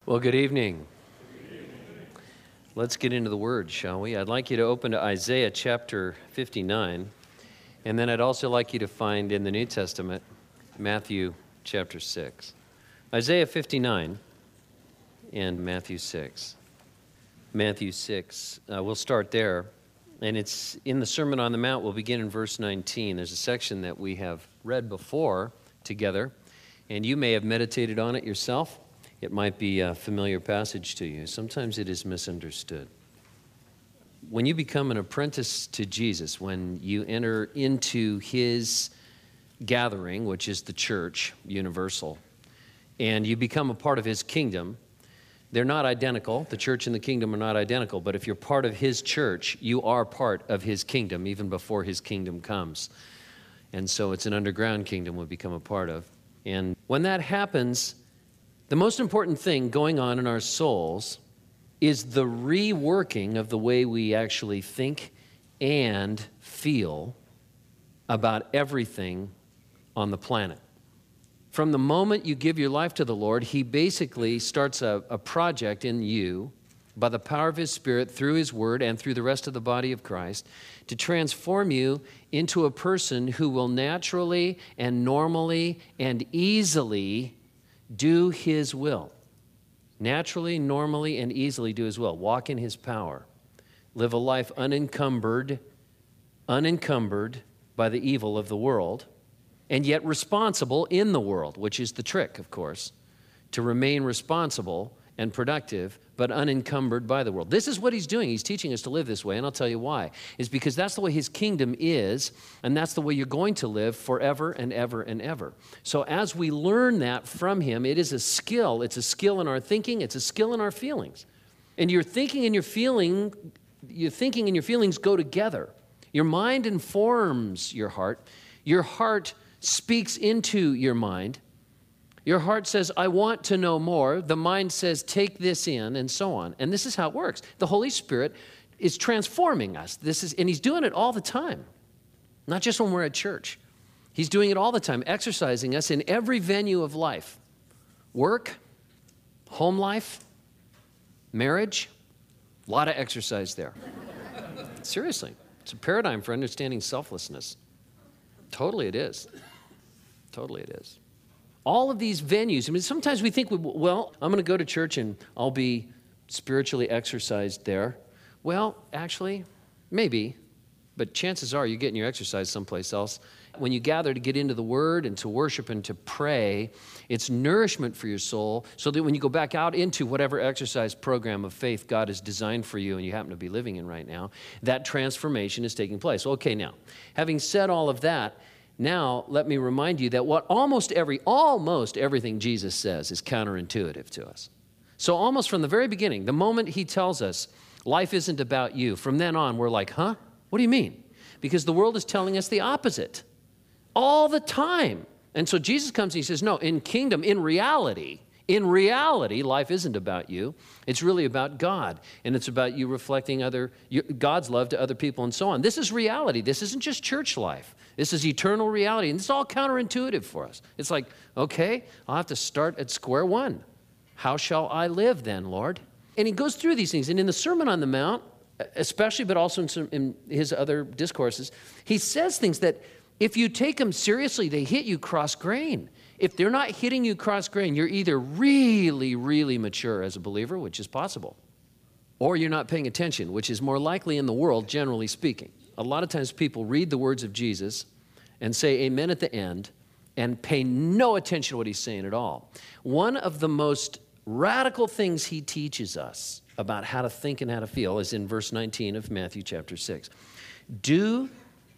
Well, good evening. Let's get into the Word, shall we? I'd like you to open to Isaiah chapter 59, and then I'd also like you to find in the New Testament Matthew chapter 6. Isaiah 59 and Matthew 6. Matthew 6, we'll start there, and it's in the Sermon on the Mount. We'll begin in verse 19. There's a section that we have read before together, and you may have meditated on it yourself. It might be a familiar passage to you. Sometimes it is misunderstood. When you become an apprentice to Jesus, when you enter into his gathering, which is the church, universal, and you become a part of his kingdom, they're not identical. The church and the kingdom are not identical, but if you're part of his church, you are part of his kingdom even before his kingdom comes. And so it's an underground kingdom we become a part of. And when that happens, the most important thing going on in our souls is the reworking of the way we actually think and feel about everything on the planet. From the moment you give your life to the Lord, he basically starts a project in you by the power of his Spirit through his word and through the rest of the body of Christ to transform you into a person who will naturally and normally and easily do his will. Naturally, normally, and easily do his will. Walk in his power. Live a life unencumbered by the evil of the world, and yet responsible in the world, which is the trick, of course, to remain responsible and productive, but unencumbered by the world. This is what he's doing. He's teaching us to live this way, and I'll tell you why. It's because that's the way his kingdom is, and that's the way you're going to live forever and ever and ever. So as we learn that from him, it is a skill. It's a skill in our thinking. It's a skill in our feelings. And your thinking and your feelings go together. Your mind informs your heart. Your heart speaks into your mind. Your heart says, I want to know more. The mind says, take this in, and so on. And this is how it works. The Holy Spirit is transforming us. And he's doing it all the time, not just when we're at church. He's doing it all the time, exercising us in every venue of life. Work, home life, marriage, a lot of exercise there. Seriously, it's a paradigm for understanding selflessness. Totally it is. Totally it is. All of these venues, I mean, sometimes we think, well, I'm going to go to church and I'll be spiritually exercised there. Well, actually, maybe, but chances are you're getting your exercise someplace else. When you gather to get into the Word and to worship and to pray, it's nourishment for your soul so that when you go back out into whatever exercise program of faith God has designed for you and you happen to be living in right now, that transformation is taking place. Okay, now, having said all of that, now, let me remind you that what almost everything Jesus says is counterintuitive to us. So almost from the very beginning, the moment he tells us life isn't about you, from then on we're like, huh? What do you mean? Because the world is telling us the opposite all the time. And so Jesus comes and he says, no, in reality, life isn't about you. It's really about God, and it's about you reflecting God's love to other people and so on. This is reality. This isn't just church life. This is eternal reality, and it's all counterintuitive for us. It's like, okay, I'll have to start at square one. How shall I live then, Lord? And he goes through these things, and in the Sermon on the Mount, especially, but also in his other discourses, he says things that if you take them seriously, they hit you cross-grain. If they're not hitting you cross-grain, you're either really, really mature as a believer, which is possible, or you're not paying attention, which is more likely in the world, generally speaking. A lot of times people read the words of Jesus and say amen at the end and pay no attention to what he's saying at all. One of the most radical things he teaches us about how to think and how to feel is in verse 19 of Matthew chapter 6. Do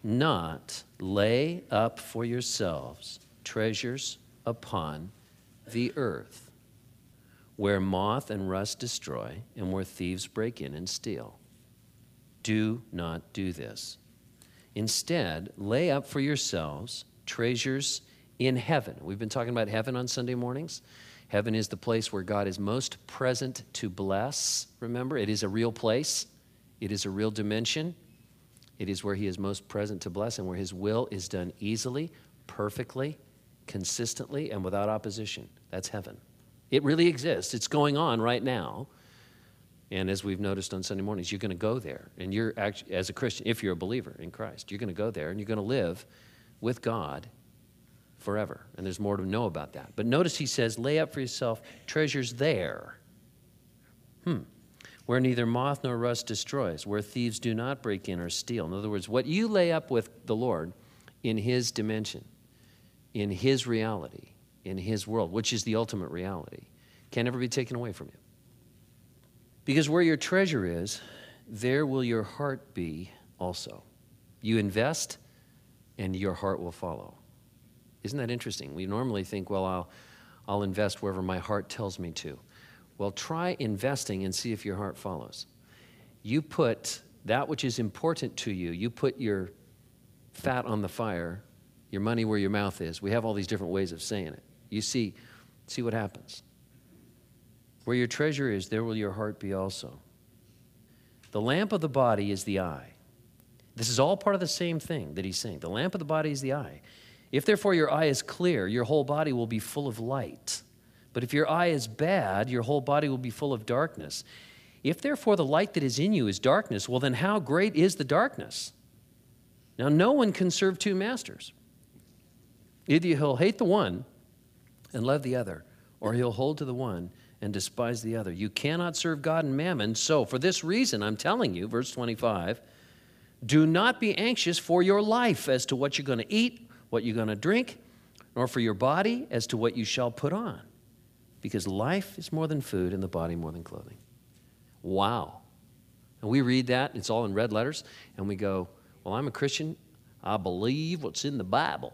not lay up for yourselves treasures upon the earth, where moth and rust destroy and where thieves break in and steal. Do not do this. Instead, lay up for yourselves treasures in heaven. We've been talking about heaven on Sunday mornings. Heaven is the place where God is most present to bless. Remember, it is a real place. It is a real dimension. It is where he is most present to bless and where his will is done easily, perfectly, consistently, and without opposition. That's heaven. It really exists. It's going on right now. And as we've noticed on Sunday mornings, you're going to go there. And you're actually, as a Christian, if you're a believer in Christ, you're going to go there and you're going to live with God forever. And there's more to know about that. But notice he says, lay up for yourself treasures there. Where neither moth nor rust destroys, where thieves do not break in or steal. In other words, what you lay up with the Lord in his dimension, in his reality, in his world, which is the ultimate reality, can never be taken away from you. Because where your treasure is, there will your heart be also. You invest, and your heart will follow. Isn't that interesting? We normally think, well, I'll invest wherever my heart tells me to. Well, try investing and see if your heart follows. You put that which is important to you, you put your fat on the fire, your money where your mouth is. We have all these different ways of saying it. You see what happens. Where your treasure is, there will your heart be also. The lamp of the body is the eye. This is all part of the same thing that he's saying. The lamp of the body is the eye. If therefore your eye is clear, your whole body will be full of light. But if your eye is bad, your whole body will be full of darkness. If therefore the light that is in you is darkness, well then how great is the darkness? Now no one can serve two masters. Either he'll hate the one and love the other, or he'll hold to the one and despise the other. You cannot serve God and mammon. So for this reason, I'm telling you, verse 25, do not be anxious for your life as to what you're going to eat, what you're going to drink, nor for your body as to what you shall put on. Because life is more than food and the body more than clothing. Wow. And we read that, it's all in red letters, and we go, well, I'm a Christian. I believe what's in the Bible.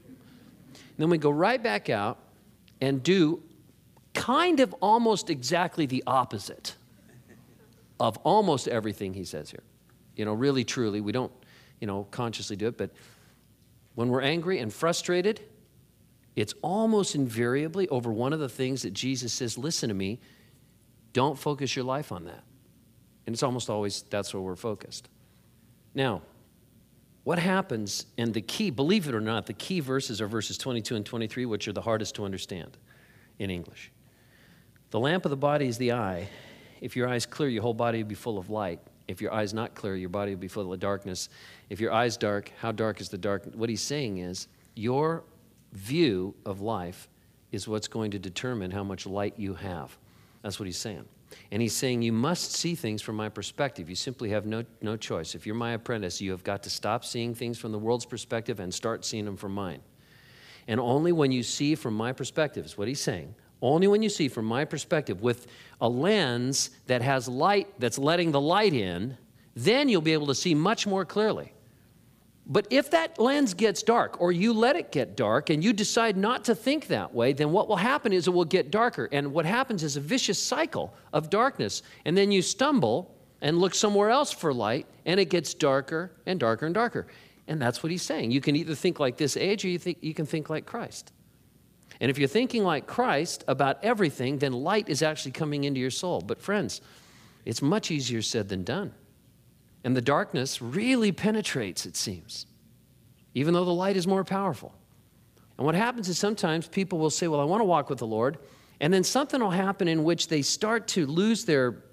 And then we go right back out and do kind of almost exactly the opposite of almost everything he says here. You know, really, truly, we don't, consciously do it, but when we're angry and frustrated, it's almost invariably over one of the things that Jesus says, listen to me, don't focus your life on that. And it's almost always, that's where we're focused. Now, what happens, and the key, believe it or not, the key verses are verses 22 and 23, which are the hardest to understand in English. The lamp of the body is the eye. If your eye is clear, your whole body will be full of light. If your eye is not clear, your body will be full of darkness. If your eye is dark, how dark is the dark? What he's saying is, your view of life is what's going to determine how much light you have. That's what he's saying. And he's saying you must see things from my perspective. You simply have no choice. If you're my apprentice, you have got to stop seeing things from the world's perspective and start seeing them from mine. And only when you see from my perspective, is what he's saying, only when you see from my perspective with a lens that has light, that's letting the light in, then you'll be able to see much more clearly. But if that lens gets dark, or you let it get dark, and you decide not to think that way, then what will happen is it will get darker. And what happens is a vicious cycle of darkness. And then you stumble and look somewhere else for light, and it gets darker and darker and darker. And that's what he's saying. You can either think like this age, or you can think like Christ. And if you're thinking like Christ about everything, then light is actually coming into your soul. But friends, it's much easier said than done. And the darkness really penetrates, it seems, even though the light is more powerful. And what happens is sometimes people will say, well, I want to walk with the Lord. And then something will happen in which they start to lose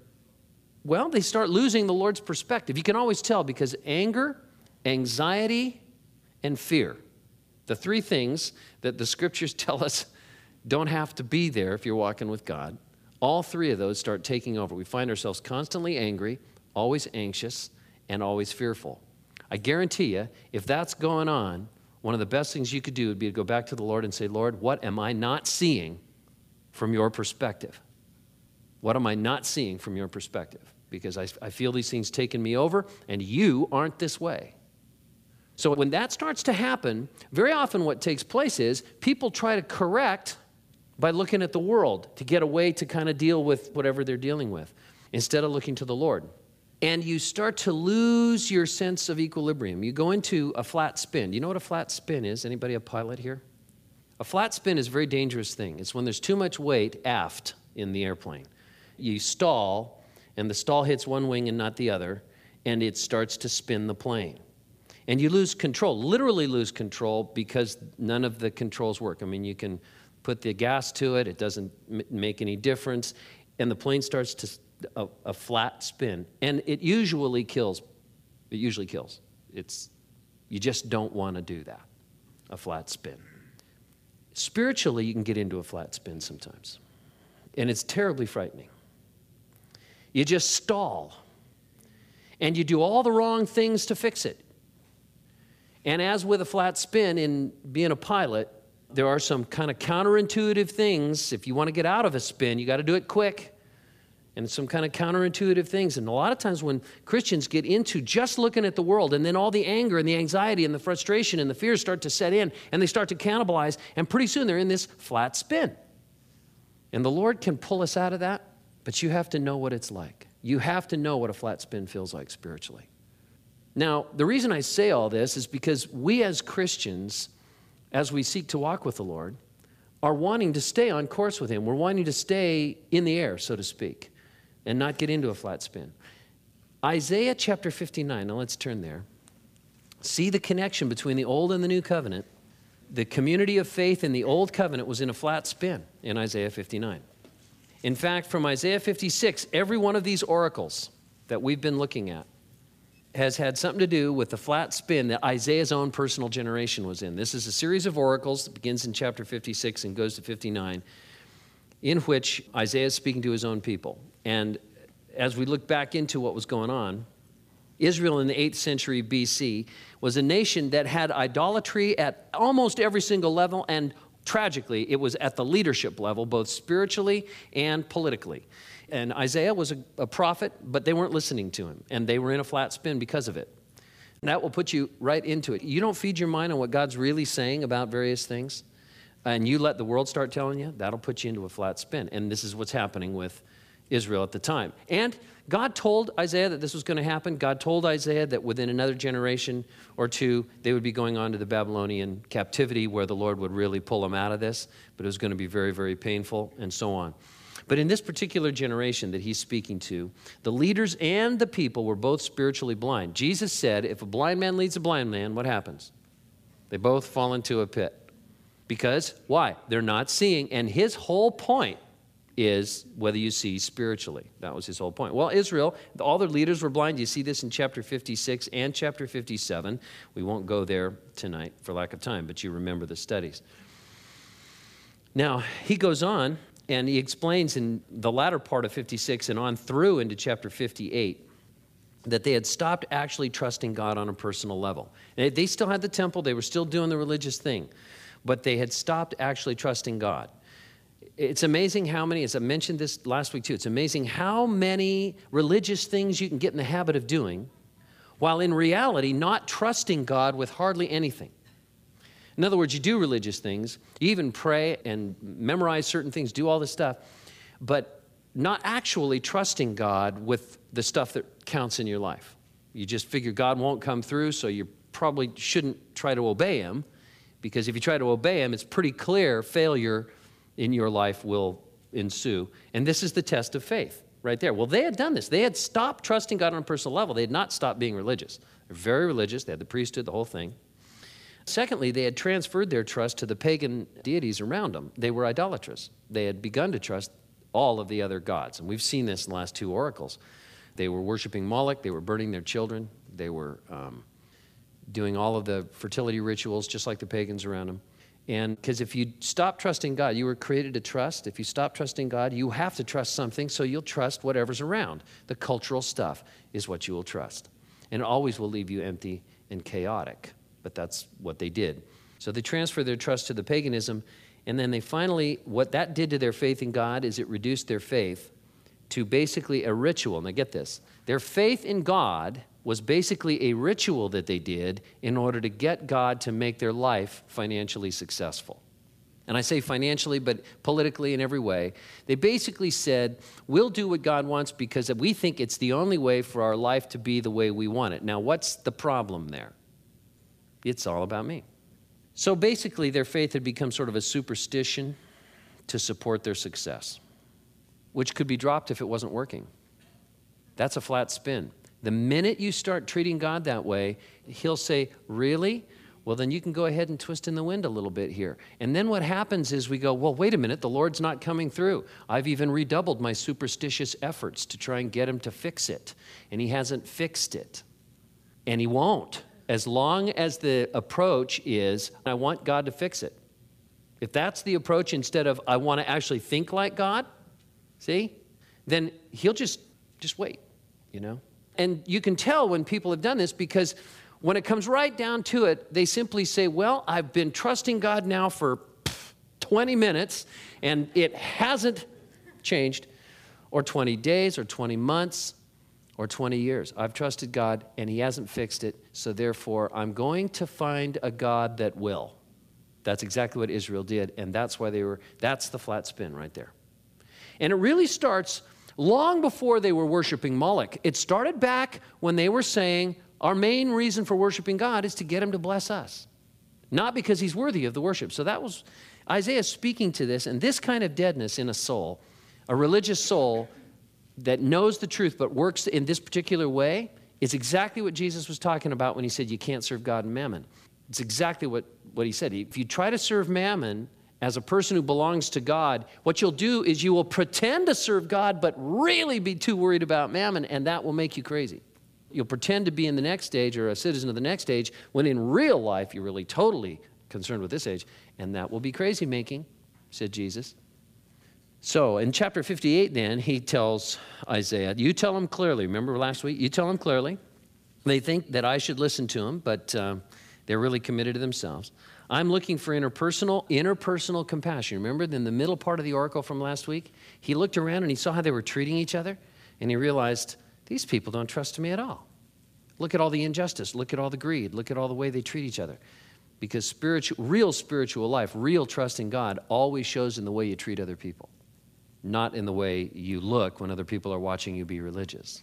they start losing the Lord's perspective. You can always tell because anger, anxiety, and fear, the three things that the scriptures tell us don't have to be there if you're walking with God, all three of those start taking over. We find ourselves constantly angry, always anxious, and always fearful. I guarantee you, if that's going on, one of the best things you could do would be to go back to the Lord and say, Lord, what am I not seeing from your perspective? What am I not seeing from your perspective? Because I feel these things taking me over, and you aren't this way. So when that starts to happen, very often what takes place is people try to correct by looking at the world to get a way to kind of deal with whatever they're dealing with, instead of looking to the Lord. And you start to lose your sense of equilibrium. You go into a flat spin. You know what a flat spin is? Anybody a pilot here? A flat spin is a very dangerous thing. It's when there's too much weight aft in the airplane. You stall, and the stall hits one wing and not the other, and it starts to spin the plane. And you lose control, literally lose control, because none of the controls work. I mean, you can put the gas to it, it doesn't make any difference, and the plane starts to a flat spin, and it usually kills. It usually kills. You just don't want to do that, a flat spin. Spiritually, you can get into a flat spin sometimes, and it's terribly frightening. You just stall, and you do all the wrong things to fix it. And as with a flat spin in being a pilot, there are some kind of counterintuitive things. If you want to get out of a spin, you got to do it quick. And some kind of counterintuitive things. And a lot of times when Christians get into just looking at the world, and then all the anger and the anxiety and the frustration and the fears start to set in, and they start to cannibalize, and pretty soon they're in this flat spin. And the Lord can pull us out of that, but you have to know what it's like. You have to know what a flat spin feels like spiritually. Now, the reason I say all this is because we as Christians, as we seek to walk with the Lord, are wanting to stay on course with Him. We're wanting to stay in the air, so to speak, and not get into a flat spin. Isaiah chapter 59, now let's turn there. See the connection between the Old and the New Covenant. The community of faith in the Old Covenant was in a flat spin in Isaiah 59. In fact, from Isaiah 56, every one of these oracles that we've been looking at has had something to do with the flat spin that Isaiah's own personal generation was in. This is a series of oracles that begins in chapter 56 and goes to 59, in which Isaiah is speaking to his own people. And as we look back into what was going on, Israel in the 8th century BC was a nation that had idolatry at almost every single level, and tragically, it was at the leadership level, both spiritually and politically. And Isaiah was a prophet, but they weren't listening to him, and they were in a flat spin because of it. And that will put you right into it. You don't feed your mind on what God's really saying about various things, and you let the world start telling you, that'll put you into a flat spin. And this is what's happening with Israel at the time. And God told Isaiah that this was going to happen. God told Isaiah that within another generation or two, they would be going on to the Babylonian captivity where the Lord would really pull them out of this, but it was going to be very, very painful and so on. But in this particular generation that he's speaking to, the leaders and the people were both spiritually blind. Jesus said, if a blind man leads a blind man, what happens? They both fall into a pit. Because, why? They're not seeing. And his whole point is whether you see spiritually. That was his whole point. Well, Israel, all their leaders were blind. You see this in chapter 56 and chapter 57. We won't go there tonight for lack of time, but you remember the studies. Now, he goes on, and he explains in the latter part of 56 and on through into chapter 58 that they had stopped actually trusting God on a personal level. And they still had the temple. They were still doing the religious thing, but they had stopped actually trusting God. It's amazing how many, as I mentioned this last week too, it's amazing how many religious things you can get in the habit of doing while in reality not trusting God with hardly anything. In other words, you do religious things, you even pray and memorize certain things, do all this stuff, but not actually trusting God with the stuff that counts in your life. You just figure God won't come through, so you probably shouldn't try to obey him, because if you try to obey him, it's pretty clear failure in your life will ensue. And this is the test of faith right there. Well, they had done this. They had stopped trusting God on a personal level. They had not stopped being religious. They're very religious. They had the priesthood, the whole thing. Secondly, they had transferred their trust to the pagan deities around them. They were idolatrous. They had begun to trust all of the other gods. And we've seen this in the last two oracles. They were worshiping Moloch. They were burning their children. They were doing all of the fertility rituals, just like the pagans around them. And because if you stop trusting God, you were created to trust. If you stop trusting God, you have to trust something, so you'll trust whatever's around. The cultural stuff is what you will trust. And it always will leave you empty and chaotic. But that's what they did. So they transferred their trust to the paganism, and then they finally, what that did to their faith in God is it reduced their faith to basically a ritual. Now get this. Their faith in God was basically a ritual that they did in order to get God to make their life financially successful. And I say financially, but politically in every way. They basically said, we'll do what God wants because we think it's the only way for our life to be the way we want it. Now, what's the problem there? It's all about me. So basically, their faith had become sort of a superstition to support their success, which could be dropped if it wasn't working. That's a flat spin. The minute you start treating God that way, he'll say, really? Well, then you can go ahead and twist in the wind a little bit here. And then what happens is we go, well, wait a minute, the Lord's not coming through. I've even redoubled my superstitious efforts to try and get him to fix it. And he hasn't fixed it. And he won't, as long as the approach is, I want God to fix it. If that's the approach instead of, I want to actually think like God, see, then he'll just wait, you know. And you can tell when people have done this because when it comes right down to it, they simply say, well, I've been trusting God now for 20 minutes, and it hasn't changed, or 20 days, or 20 months, or 20 years. I've trusted God, and he hasn't fixed it, so therefore I'm going to find a God that will. That's exactly what Israel did, and that's the flat spin right there. And it really starts long before they were worshiping Moloch. It started back when they were saying, our main reason for worshiping God is to get him to bless us, not because he's worthy of the worship. So that was Isaiah speaking to this, and this kind of deadness in a soul, a religious soul that knows the truth but works in this particular way, is exactly what Jesus was talking about when he said you can't serve God and mammon. It's exactly what he said. If you try to serve mammon as a person who belongs to God, what you'll do is you will pretend to serve God but really be too worried about mammon, and that will make you crazy. You'll pretend to be in the next stage or a citizen of the next age when in real life you're really totally concerned with this age, and that will be crazy making, said Jesus. So in chapter 58 then, he tells Isaiah, you tell them clearly, remember last week, you tell them clearly. They think that I should listen to them, but they're really committed to themselves. I'm looking for interpersonal compassion. Remember in the middle part of the oracle from last week, he looked around and he saw how they were treating each other, and he realized, these people don't trust me at all. Look at all the injustice. Look at all the greed. Look at all the way they treat each other. Because real spiritual life, real trust in God always shows in the way you treat other people, not in the way you look when other people are watching you be religious.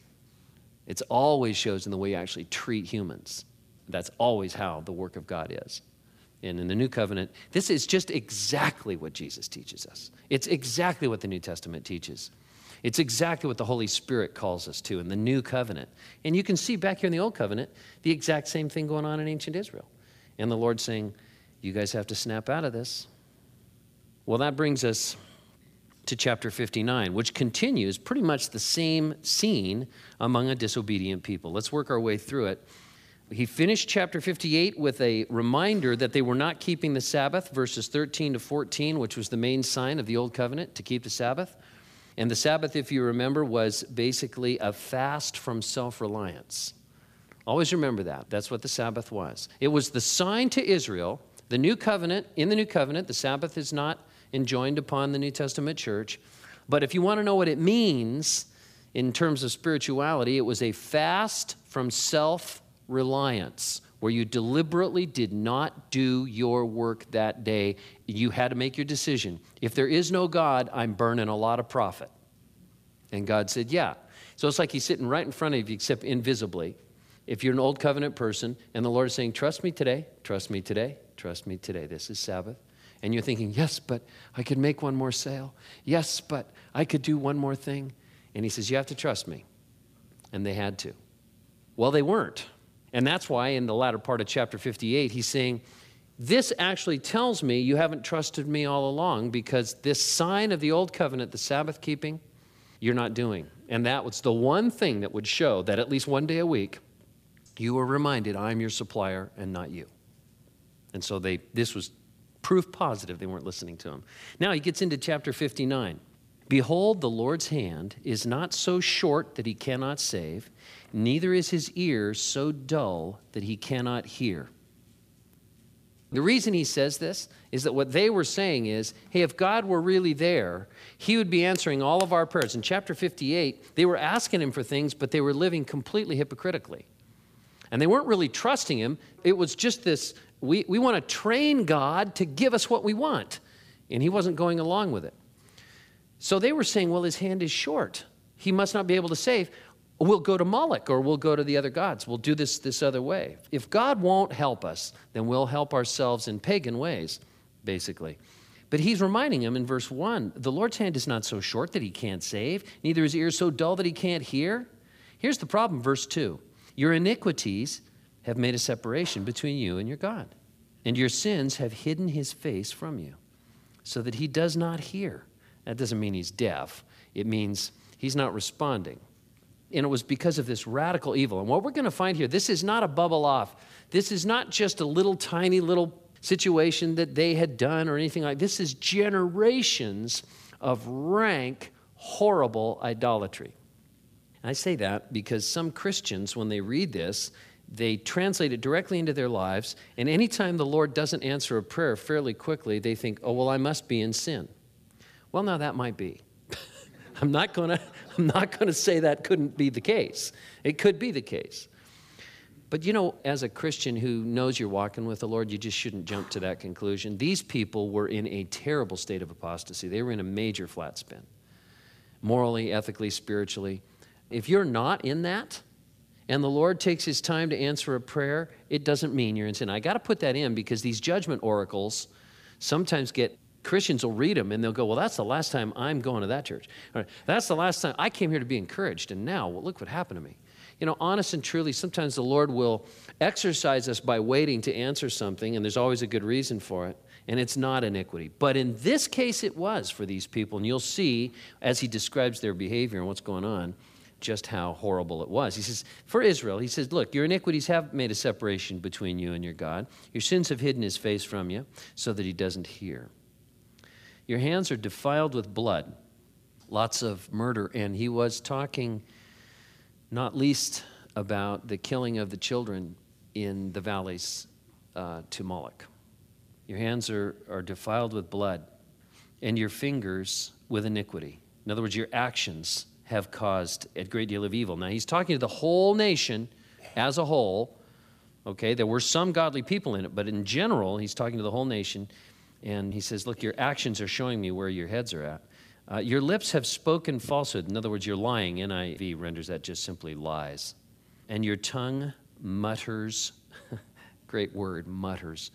It always shows in the way you actually treat humans. That's always how the work of God is. And in the New Covenant, this is just exactly what Jesus teaches us. It's exactly what the New Testament teaches. It's exactly what the Holy Spirit calls us to in the New Covenant. And you can see back here in the Old Covenant, the exact same thing going on in ancient Israel. And the Lord saying, you guys have to snap out of this. Well, that brings us to chapter 59, which continues pretty much the same scene among a disobedient people. Let's work our way through it. He finished chapter 58 with a reminder that they were not keeping the Sabbath, verses 13 to 14, which was the main sign of the Old Covenant, to keep the Sabbath. And the Sabbath, if you remember, was basically a fast from self-reliance. Always remember that. That's what the Sabbath was. It was the sign to Israel. The New Covenant, in the New Covenant, the Sabbath is not enjoined upon the New Testament church. But if you want to know what it means in terms of spirituality, it was a fast from self-reliance, where you deliberately did not do your work that day. You had to make your decision. If there is no God, I'm burning a lot of profit. And God said, yeah. So it's like he's sitting right in front of you, except invisibly. If you're an old covenant person, and the Lord is saying, trust me today, trust me today, trust me today. This is Sabbath. And you're thinking, yes, but I could make one more sale. Yes, but I could do one more thing. And he says, you have to trust me. And they had to. Well, they weren't. And that's why in the latter part of chapter 58, he's saying, this actually tells me you haven't trusted me all along, because this sign of the old covenant, the Sabbath keeping, you're not doing. And that was the one thing that would show that at least one day a week, you were reminded, I'm your supplier and not you. And so this was proof positive they weren't listening to him. Now he gets into chapter 59. Behold, the Lord's hand is not so short that he cannot save, neither is his ear so dull that he cannot hear. The reason he says this is that what they were saying is, hey, if God were really there, he would be answering all of our prayers. In chapter 58, they were asking him for things, but they were living completely hypocritically. And they weren't really trusting him. It was just this, we want to train God to give us what we want. And he wasn't going along with it. So they were saying, well, his hand is short. He must not be able to save. We'll go to Moloch, or we'll go to the other gods. We'll do this other way. If God won't help us, then we'll help ourselves in pagan ways, basically. But he's reminding him in verse 1, the Lord's hand is not so short that he can't save, neither his ear so dull that he can't hear. Here's the problem, verse 2. Your iniquities have made a separation between you and your God. and your sins have hidden his face from you, so that he does not hear. That doesn't mean he's deaf. It means he's not responding. And it was because of this radical evil. And what we're going to find here, this is not a bubble off. This is not just a little tiny little situation that they had done or anything like that. This is generations of rank, horrible idolatry. And I say that because some Christians, when they read this, they translate it directly into their lives, and anytime the Lord doesn't answer a prayer fairly quickly, they think, oh, well, I must be in sin. Well, now that might be. I'm not going to say that couldn't be the case. It could be the case. But you know, as a Christian who knows you're walking with the Lord, you just shouldn't jump to that conclusion. These people were in a terrible state of apostasy. They were in a major flat spin, morally, ethically, spiritually. If you're not in that, and the Lord takes his time to answer a prayer, it doesn't mean you're in sin. I got to put that in because these judgment oracles sometimes Christians will read them and they'll go, well, that's the last time I'm going to that church. Or, that's the last time I came here to be encouraged, and now, well, look what happened to me. You know, honest and truly, sometimes the Lord will exercise us by waiting to answer something, and there's always a good reason for it, and it's not iniquity. But in this case, it was for these people, and you'll see as he describes their behavior and what's going on, just how horrible it was. He says, for Israel, he says, look, your iniquities have made a separation between you and your God. Your sins have hidden his face from you so that he doesn't hear. Your hands are defiled with blood, lots of murder. And he was talking not least about the killing of the children in the valleys to Moloch. Your hands are defiled with blood, and your fingers with iniquity. In other words, your actions have caused a great deal of evil. Now, he's talking to the whole nation as a whole. Okay, there were some godly people in it, but in general, he's talking to the whole nation. And he says, look, your actions are showing me where your heads are at. Your lips have spoken falsehood. In other words, you're lying. NIV renders that just simply lies. And your tongue mutters, great word, mutters,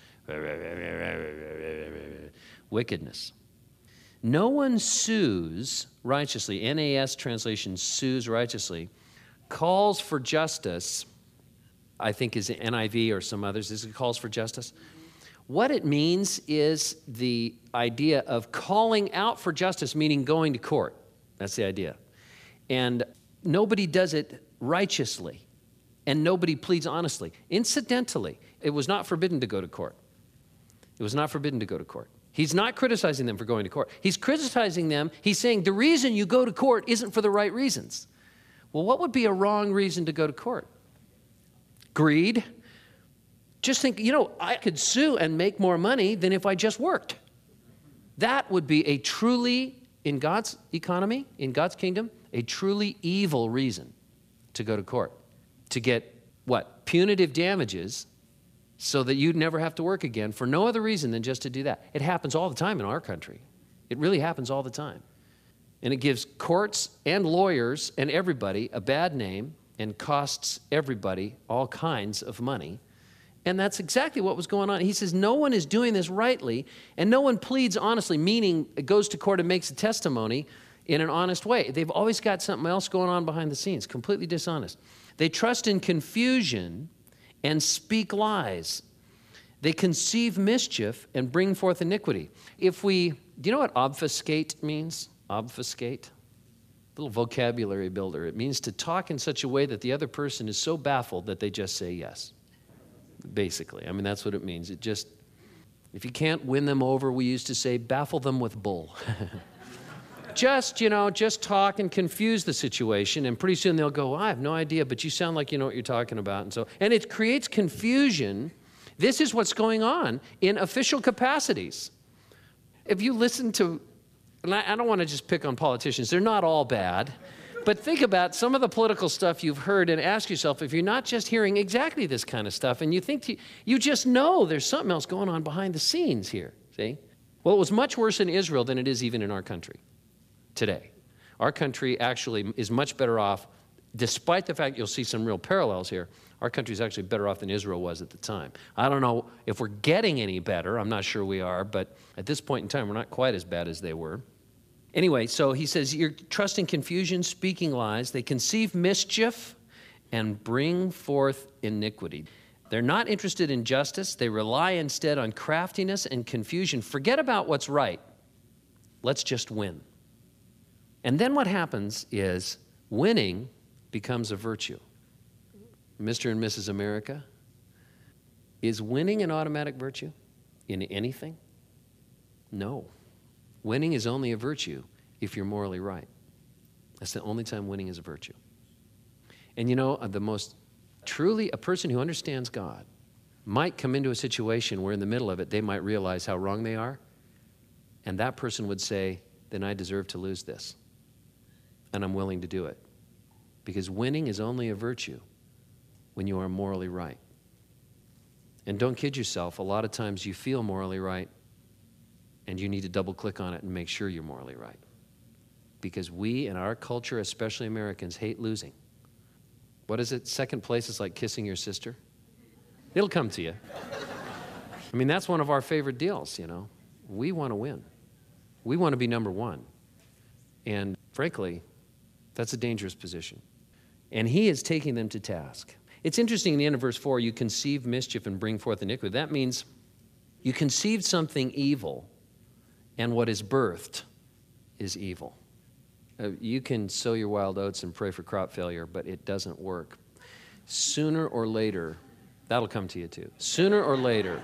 wickedness. No one sues righteously. NAS translation, sues righteously, calls for justice, I think is NIV or some others. This is calls for justice. What it means is the idea of calling out for justice, meaning going to court. That's the idea. And nobody does it righteously, and nobody pleads honestly. Incidentally, it was not forbidden to go to court. It was not forbidden to go to court. He's not criticizing them for going to court. He's criticizing them. He's saying the reason you go to court isn't for the right reasons. Well, what would be a wrong reason to go to court? Greed. Just think, you know, I could sue and make more money than if I just worked. That would be a truly, in God's economy, in God's kingdom, a truly evil reason to go to court. To get, what? Punitive damages so that you'd never have to work again for no other reason than just to do that. It happens all the time in our country. It really happens all the time. And it gives courts and lawyers and everybody a bad name and costs everybody all kinds of money. And that's exactly what was going on. He says no one is doing this rightly, and no one pleads honestly, meaning it goes to court and makes a testimony in an honest way. They've always got something else going on behind the scenes, completely dishonest. They trust in confusion and speak lies. They conceive mischief and bring forth iniquity. Do you know what obfuscate means? Obfuscate? A little vocabulary builder. It means to talk in such a way that the other person is so baffled that they just say yes. Basically. I mean, that's what it means. If you can't win them over, we used to say, baffle them with bull. Just talk and confuse the situation, and pretty soon they'll go, I have no idea, but you sound like you know what you're talking about. And it creates confusion. This is what's going on in official capacities. If you listen to, and I don't want to just pick on politicians, they're not all bad, but think about some of the political stuff you've heard and ask yourself if you're not just hearing exactly this kind of stuff, and you think you just know there's something else going on behind the scenes here, see? Well, it was much worse in Israel than it is even in our country today. Our country actually is much better off, despite the fact you'll see some real parallels here. Our country is actually better off than Israel was at the time. I don't know if we're getting any better. I'm not sure we are, but at this point in time, we're not quite as bad as they were. Anyway, so he says, you're trusting confusion, speaking lies. They conceive mischief and bring forth iniquity. They're not interested in justice. They rely instead on craftiness and confusion. Forget about what's right. Let's just win. And then what happens is winning becomes a virtue. Mr. and Mrs. America, is winning an automatic virtue in anything? No. Winning is only a virtue if you're morally right. That's the only time winning is a virtue. And you know, truly a person who understands God might come into a situation where in the middle of it, they might realize how wrong they are. And that person would say, then I deserve to lose this. And I'm willing to do it. Because winning is only a virtue when you are morally right. And don't kid yourself, a lot of times you feel morally right, and you need to double click on it and make sure you're morally right. Because we in our culture, especially Americans, hate losing. What is it? Second place is like kissing your sister. It'll come to you. I mean, that's one of our favorite deals, you know. We want to win. We want to be number one. And frankly, that's a dangerous position. And he is taking them to task. It's interesting in the end of verse 4, you conceive mischief and bring forth iniquity. That means you conceived something evil, and what is birthed is evil. You can sow your wild oats and pray for crop failure, but it doesn't work. Sooner or later, that'll come to you too. Sooner or later,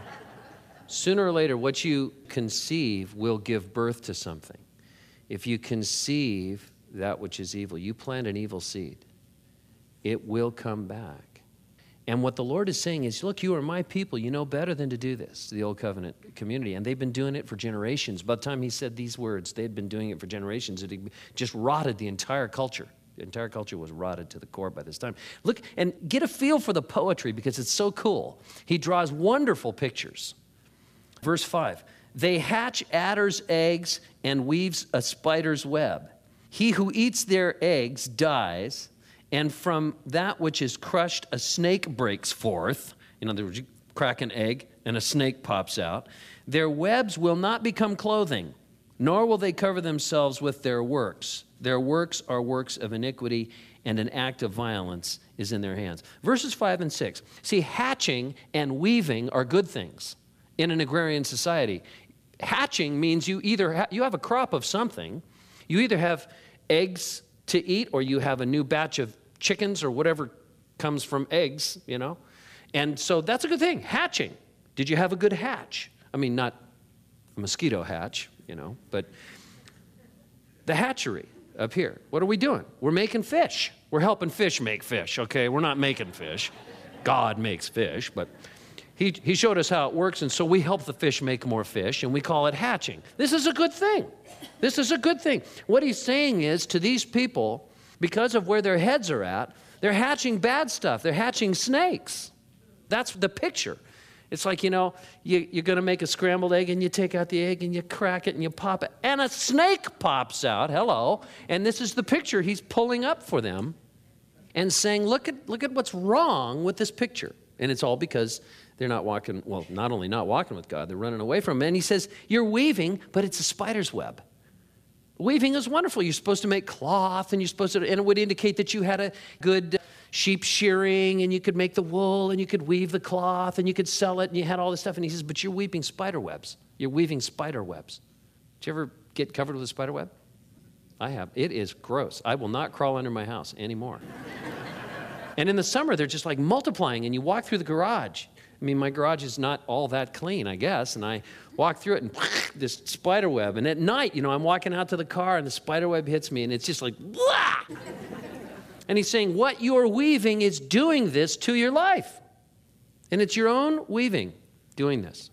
what you conceive will give birth to something. If you conceive that which is evil, you plant an evil seed, it will come back. And what the Lord is saying is, look, you are my people. You know better than to do this, the Old Covenant community. And they've been doing it for generations. By the time he said these words, they had been doing it for generations. It had just rotted the entire culture. The entire culture was rotted to the core by this time. Look, and get a feel for the poetry because it's so cool. He draws wonderful pictures. Verse 5, they hatch adder's eggs and weaves a spider's web. He who eats their eggs dies, and from that which is crushed, a snake breaks forth. In other words, you crack an egg and a snake pops out. Their webs will not become clothing, nor will they cover themselves with their works. Their works are works of iniquity, and an act of violence is in their hands. Verses 5 and 6. See, hatching and weaving are good things in an agrarian society. Hatching means you either you have a crop of something, you either have eggs to eat, or you have a new batch of chickens or whatever comes from eggs, you know. And so that's a good thing, hatching. Did you have a good hatch? I mean, not a mosquito hatch, you know, but the hatchery up here. What are we doing? We're making fish. We're helping fish make fish, okay? We're not making fish. God makes fish, but he showed us how it works, and so we help the fish make more fish, and we call it hatching. This is a good thing. This is a good thing. What he's saying is to these people, because of where their heads are at, they're hatching bad stuff. They're hatching snakes. That's the picture. It's like, you know, you're going to make a scrambled egg, and you take out the egg, and you crack it, and you pop it, and a snake pops out. Hello. And this is the picture he's pulling up for them and saying, look at what's wrong with this picture. And it's all because they're not walking, well, not only not walking with God, they're running away from him. And he says, you're weaving, but it's a spider's web. Weaving is wonderful. You're supposed to make cloth, and and it would indicate that you had a good sheep shearing, and you could make the wool, and you could weave the cloth, and you could sell it, and you had all this stuff. And he says, but you're weaving spider webs. You're weaving spider webs. Did you ever get covered with a spider web? I have. It is gross. I will not crawl under my house anymore. And in the summer, they're just like multiplying, and you walk through the garage. I mean, my garage is not all that clean, I guess, and I walk through it, and this spider web. And at night, you know, I'm walking out to the car, and the spider web hits me, and it's just like, blah! And he's saying, what you're weaving is doing this to your life. And it's your own weaving doing this.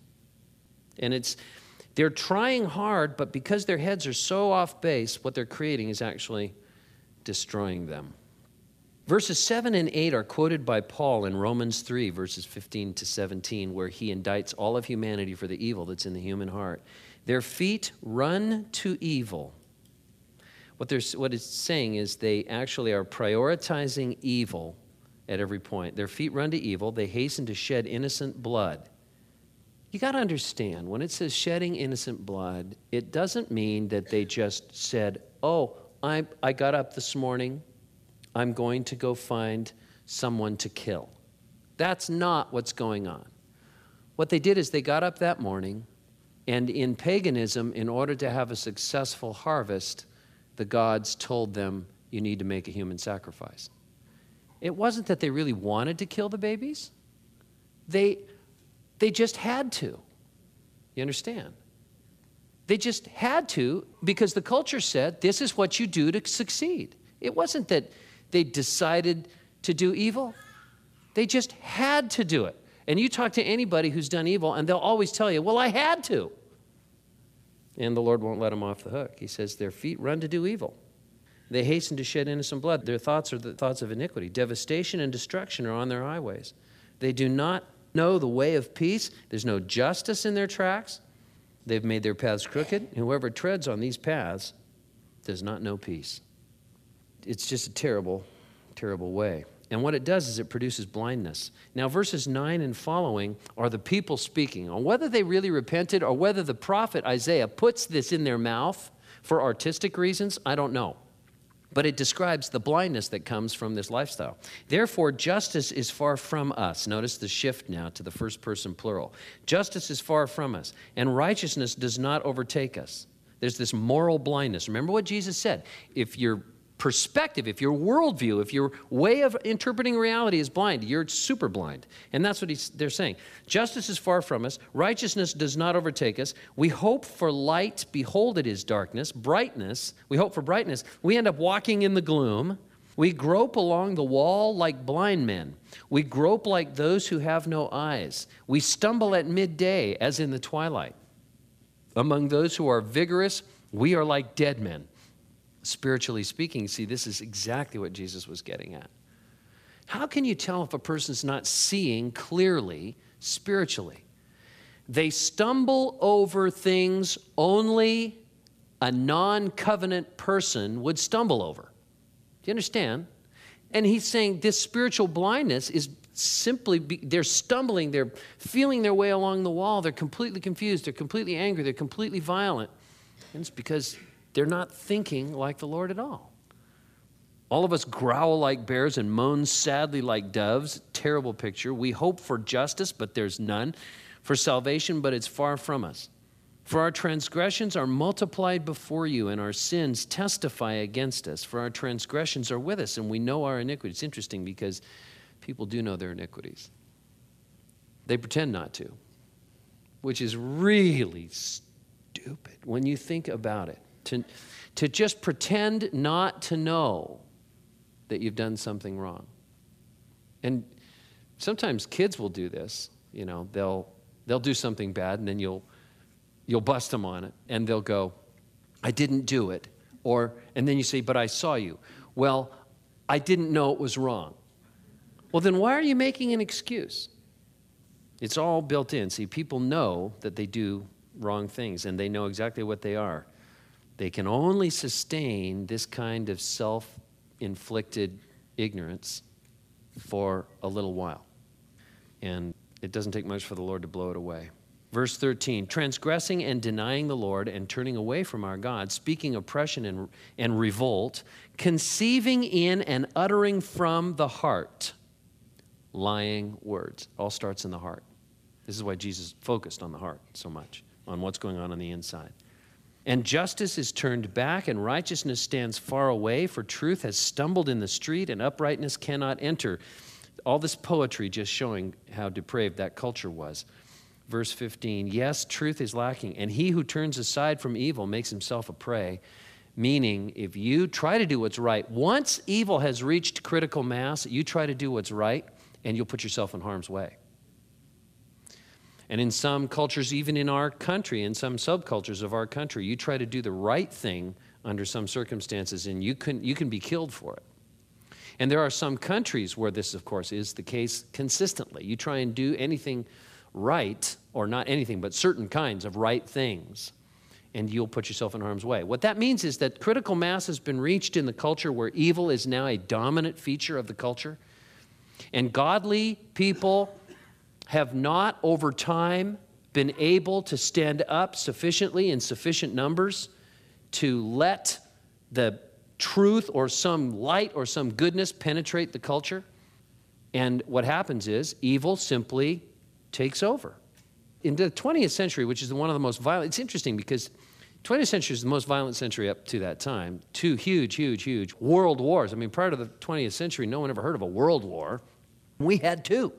And they're trying hard, but because their heads are so off base, what they're creating is actually destroying them. Verses 7 and 8 are quoted by Paul in Romans 3, verses 15 to 17, where he indicts all of humanity for the evil that's in the human heart. Their feet run to evil. What it's saying is they actually are prioritizing evil at every point. Their feet run to evil. They hasten to shed innocent blood. You got to understand, when it says shedding innocent blood, it doesn't mean that they just said, oh, I got up this morning, I'm going to go find someone to kill. That's not what's going on. What they did is they got up that morning, and in paganism, in order to have a successful harvest, the gods told them, you need to make a human sacrifice. It wasn't that they really wanted to kill the babies. They just had to. You understand? They just had to because the culture said, this is what you do to succeed. It wasn't that they decided to do evil. They just had to do it. And you talk to anybody who's done evil, and they'll always tell you, well, I had to. And the Lord won't let them off the hook. He says, their feet run to do evil. They hasten to shed innocent blood. Their thoughts are the thoughts of iniquity. Devastation and destruction are on their highways. They do not know the way of peace. There's no justice in their tracks. They've made their paths crooked. Whoever treads on these paths does not know peace. It's just a terrible, terrible way. And what it does is it produces blindness. Now, verses 9 and following are the people speaking. On whether they really repented or whether the prophet Isaiah puts this in their mouth for artistic reasons, I don't know. But it describes the blindness that comes from this lifestyle. Therefore, justice is far from us. Notice the shift now to the first person plural. Justice is far from us, and righteousness does not overtake us. There's this moral blindness. Remember what Jesus said. If your perspective, if your worldview, if your way of interpreting reality is blind, you're super blind. And that's what they're saying. Justice is far from us. Righteousness does not overtake us. We hope for light. Behold, it is darkness. Brightness. We hope for brightness. We end up walking in the gloom. We grope along the wall like blind men. We grope like those who have no eyes. We stumble at midday as in the twilight. Among those who are vigorous, we are like dead men. Spiritually speaking, see, this is exactly what Jesus was getting at. How can you tell if a person's not seeing clearly spiritually? They stumble over things only a non-covenant person would stumble over. Do you understand? And he's saying this spiritual blindness is simply, they're stumbling, they're feeling their way along the wall, they're completely confused, they're completely angry, they're completely violent. And it's because they're not thinking like the Lord at all. All of us growl like bears and moan sadly like doves. Terrible picture. We hope for justice, but there's none. For salvation, but it's far from us. For our transgressions are multiplied before you, and our sins testify against us. For our transgressions are with us, and we know our iniquities. It's interesting because people do know their iniquities. They pretend not to, which is really stupid when you think about it. To just pretend not to know that you've done something wrong. And sometimes kids will do this. You know, they'll do something bad, and then you'll bust them on it, and they'll go, I didn't do it. And then you say, but I saw you. Well, I didn't know it was wrong. Well, then why are you making an excuse? It's all built in. See, people know that they do wrong things, and they know exactly what they are. They can only sustain this kind of self-inflicted ignorance for a little while. And it doesn't take much for the Lord to blow it away. Verse 13, transgressing and denying the Lord and turning away from our God, speaking oppression and revolt, conceiving in and uttering from the heart lying words. It all starts in the heart. This is why Jesus focused on the heart so much, on what's going on the inside. And justice is turned back, and righteousness stands far away, for truth has stumbled in the street, and uprightness cannot enter. All this poetry just showing how depraved that culture was. Verse 15, yes, truth is lacking, and he who turns aside from evil makes himself a prey. Meaning, if you try to do what's right, once evil has reached critical mass, you try to do what's right, and you'll put yourself in harm's way. And in some cultures, even in our country, in some subcultures of our country, you try to do the right thing under some circumstances, and you can be killed for it. And there are some countries where this, of course, is the case consistently. You try and do anything right, or not anything, but certain kinds of right things, and you'll put yourself in harm's way. What that means is that critical mass has been reached in the culture where evil is now a dominant feature of the culture, and godly people have not over time been able to stand up sufficiently in sufficient numbers to let the truth or some light or some goodness penetrate the culture. And what happens is evil simply takes over. In the 20th century, which is one of the most violent, it's interesting because 20th century is the most violent century up to that time. Two huge world wars. I mean, prior to the 20th century, no one ever heard of a world war. We had two.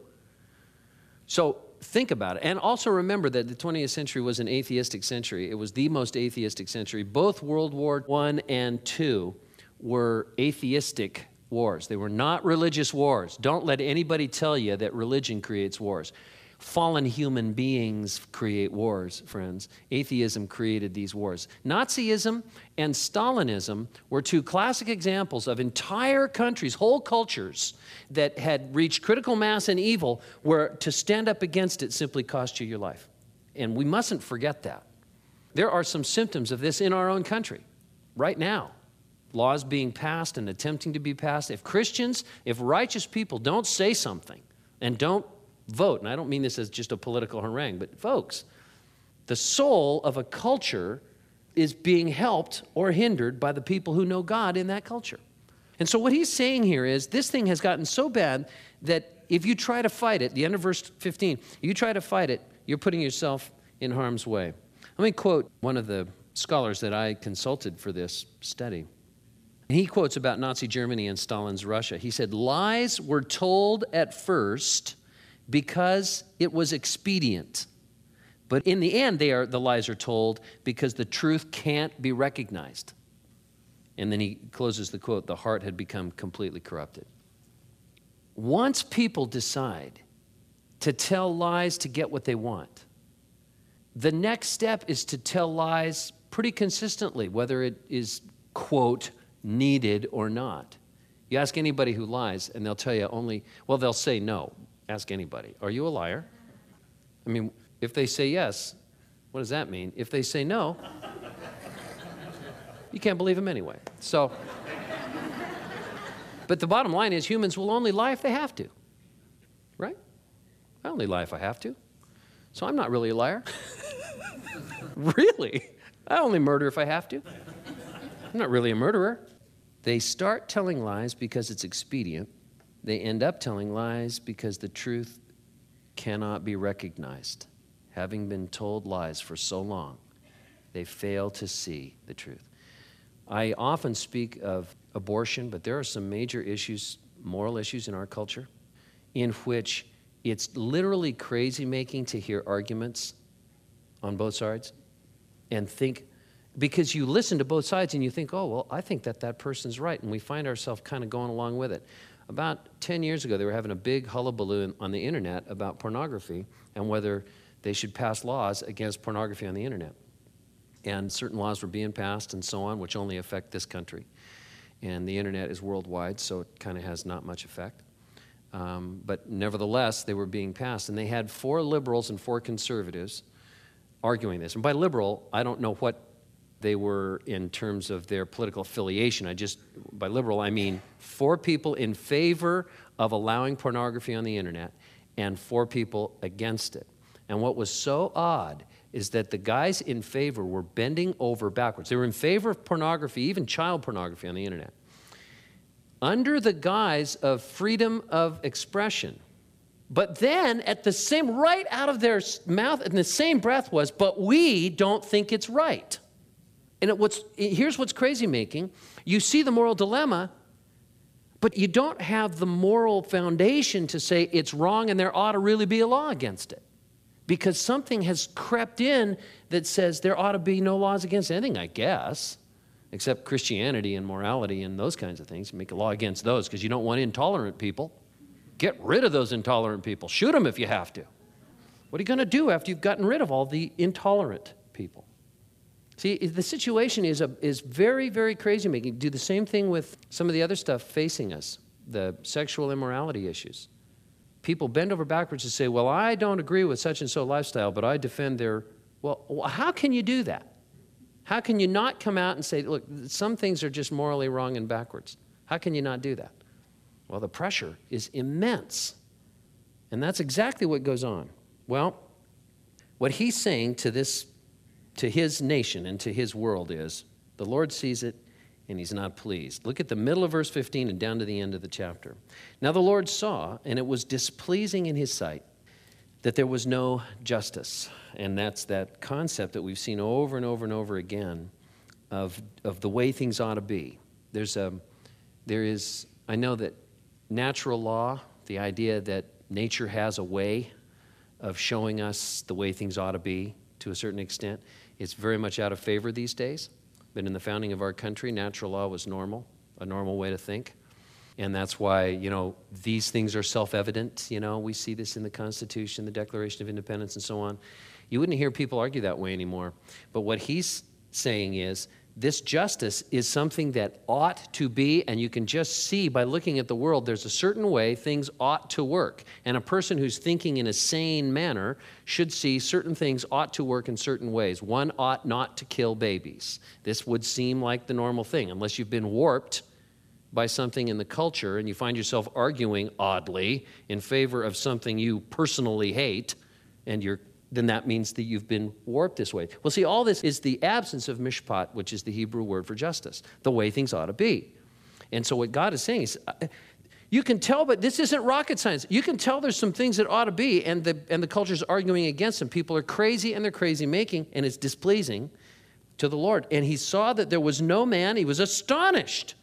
So think about it. And also remember that the 20th century was an atheistic century. It was the most atheistic century. Both World War I and II were atheistic wars. They were not religious wars. Don't let anybody tell you that religion creates wars. Fallen human beings create wars, friends. Atheism created these wars. Nazism and Stalinism were two classic examples of entire countries, whole cultures, that had reached critical mass in evil where to stand up against it simply cost you your life. And we mustn't forget that. There are some symptoms of this in our own country right now. Laws being passed and attempting to be passed. If Christians, if righteous people don't say something and don't vote, and I don't mean this as just a political harangue, but folks, the soul of a culture is being helped or hindered by the people who know God in that culture. And so what he's saying here is this thing has gotten so bad that if you try to fight it, the end of verse 15, you try to fight it, you're putting yourself in harm's way. Let me quote one of the scholars that I consulted for this study. He quotes about Nazi Germany and Stalin's Russia. He said, lies were told at first because it was expedient. But in the end, the lies are told because the truth can't be recognized. And then he closes the quote, the heart had become completely corrupted. Once people decide to tell lies to get what they want, the next step is to tell lies pretty consistently, whether it is, quote, needed or not. You ask anybody who lies, and they'll tell you they'll say no. Ask anybody. Are you a liar? I mean, if they say yes, what does that mean? If they say no, you can't believe them anyway. So, but the bottom line is humans will only lie if they have to, right? I only lie if I have to. So I'm not really a liar. Really? I only murder if I have to. I'm not really a murderer. They start telling lies because it's expedient. They end up telling lies because the truth cannot be recognized. Having been told lies for so long, they fail to see the truth. I often speak of abortion, but there are some major issues, moral issues in our culture, in which it's literally crazy-making to hear arguments on both sides and think, because you listen to both sides and you think, oh, well, I think that person's right, and we find ourselves kind of going along with it. About 10 years ago, they were having a big hullabaloo on the internet about pornography and whether they should pass laws against pornography on the internet. And certain laws were being passed and so on, which only affect this country. And the internet is worldwide, so it kind of has not much effect. But nevertheless, they were being passed. And they had 4 liberals and 4 conservatives arguing this. And by liberal, I don't know what they were in terms of their political affiliation. By liberal, I mean 4 people in favor of allowing pornography on the internet and 4 people against it. And what was so odd is that the guys in favor were bending over backwards. They were in favor of pornography, even child pornography on the internet, under the guise of freedom of expression. But then right out of their mouth in the same breath was, but we don't think it's right. And here's what's crazy making. You see the moral dilemma, but you don't have the moral foundation to say it's wrong and there ought to really be a law against it. Because something has crept in that says there ought to be no laws against anything, I guess, except Christianity and morality and those kinds of things. Make a law against those because you don't want intolerant people. Get rid of those intolerant people. Shoot them if you have to. What are you going to do after you've gotten rid of all the intolerant people? See, the situation is very, very crazy making. Do the same thing with some of the other stuff facing us, the sexual immorality issues. People bend over backwards to say, well, I don't agree with such and so lifestyle, but I defend their, well, how can you do that? How can you not come out and say, look, some things are just morally wrong and backwards? How can you not do that? Well, the pressure is immense. And that's exactly what goes on. Well, what he's saying to his nation and to his world is, the Lord sees it, and he's not pleased. Look at the middle of verse 15 and down to the end of the chapter. Now the Lord saw, and it was displeasing in his sight, that there was no justice. And that's that concept that we've seen over and over and over again of the way things ought to be. I know that natural law, the idea that nature has a way of showing us the way things ought to be to a certain extent, it's very much out of favor these days. But in the founding of our country, natural law was normal, a normal way to think. And that's why, these things are self-evident. We see this in the Constitution, the Declaration of Independence, and so on. You wouldn't hear people argue that way anymore. But what he's saying is, this justice is something that ought to be, and you can just see by looking at the world, there's a certain way things ought to work. And a person who's thinking in a sane manner should see certain things ought to work in certain ways. One ought not to kill babies. This would seem like the normal thing, unless you've been warped by something in the culture and you find yourself arguing oddly in favor of something you personally hate, and then that means that you've been warped this way. Well, see, all this is the absence of mishpat, which is the Hebrew word for justice, the way things ought to be. And so what God is saying is, you can tell, but this isn't rocket science. You can tell there's some things that ought to be, and the culture's arguing against them. People are crazy, and they're crazy making, and it's displeasing to the Lord. And he saw that there was no man. He was astonished.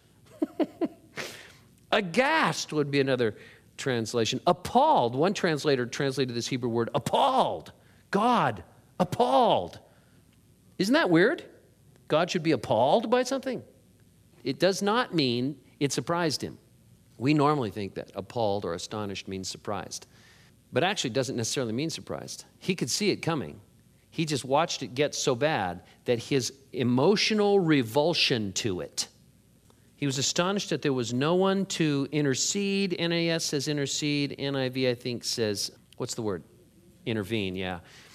Aghast would be another translation. Appalled. One translator translated this Hebrew word, appalled. God, appalled. Isn't that weird? God should be appalled by something. It does not mean it surprised him. We normally think that appalled or astonished means surprised. But actually it doesn't necessarily mean surprised. He could see it coming. He just watched it get so bad that his emotional revulsion to it. He was astonished that there was no one to intercede. NAS says intercede. NIV, I think, says, what's the word? Intervene, yeah.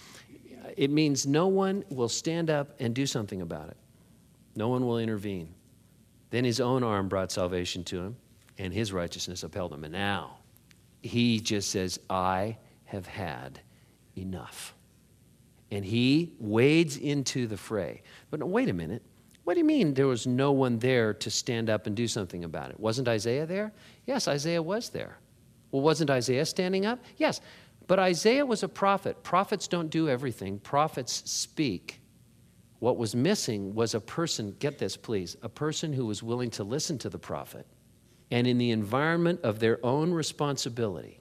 It means no one will stand up and do something about it. No one will intervene. Then his own arm brought salvation to him, and his righteousness upheld him. And now he just says, I have had enough. And he wades into the fray. But no, wait a minute. What do you mean there was no one there to stand up and do something about it? Wasn't Isaiah there? Yes, Isaiah was there. Well, wasn't Isaiah standing up? Yes. But Isaiah was a prophet. Prophets don't do everything. Prophets speak. What was missing was a person, get this please, a person who was willing to listen to the prophet and in the environment of their own responsibility,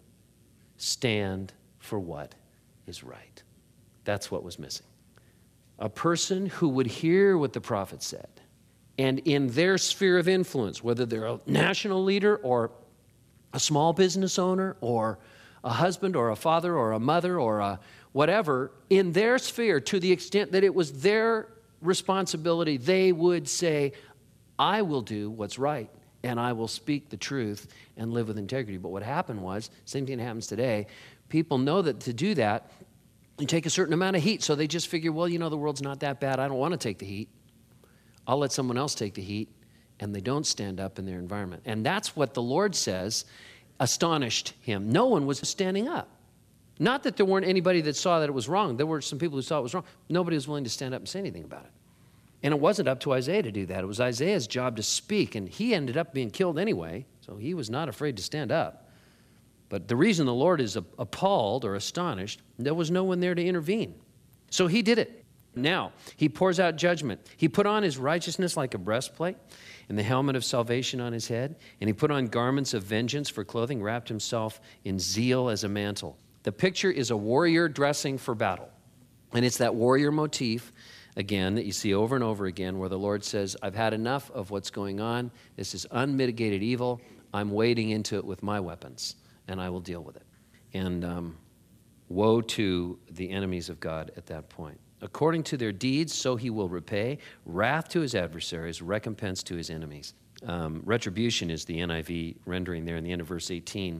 stand for what is right. That's what was missing. A person who would hear what the prophet said and in their sphere of influence, whether they're a national leader or a small business owner or a husband or a father or a mother or a whatever, in their sphere, to the extent that it was their responsibility, they would say, I will do what's right and I will speak the truth and live with integrity. But what happened was, same thing happens today, people know that to do that, you take a certain amount of heat, so they just figure, well, the world's not that bad. I don't want to take the heat. I'll let someone else take the heat, and they don't stand up in their environment. And that's what the Lord says astonished him. No one was standing up. Not that there weren't anybody that saw that it was wrong. There were some people who saw it was wrong. Nobody was willing to stand up and say anything about it. And it wasn't up to Isaiah to do that. It was Isaiah's job to speak, and he ended up being killed anyway, so he was not afraid to stand up. But the reason the Lord is appalled or astonished, there was no one there to intervene. So he did it. Now, he pours out judgment. He put on his righteousness like a breastplate and the helmet of salvation on his head. And he put on garments of vengeance for clothing, wrapped himself in zeal as a mantle. The picture is a warrior dressing for battle. And it's that warrior motif, again, that you see over and over again, where the Lord says, I've had enough of what's going on. This is unmitigated evil. I'm wading into it with my weapons, and I will deal with it. And woe to the enemies of God at that point. According to their deeds, so he will repay. Wrath to his adversaries, recompense to his enemies. Retribution is the NIV rendering there in the end of verse 18.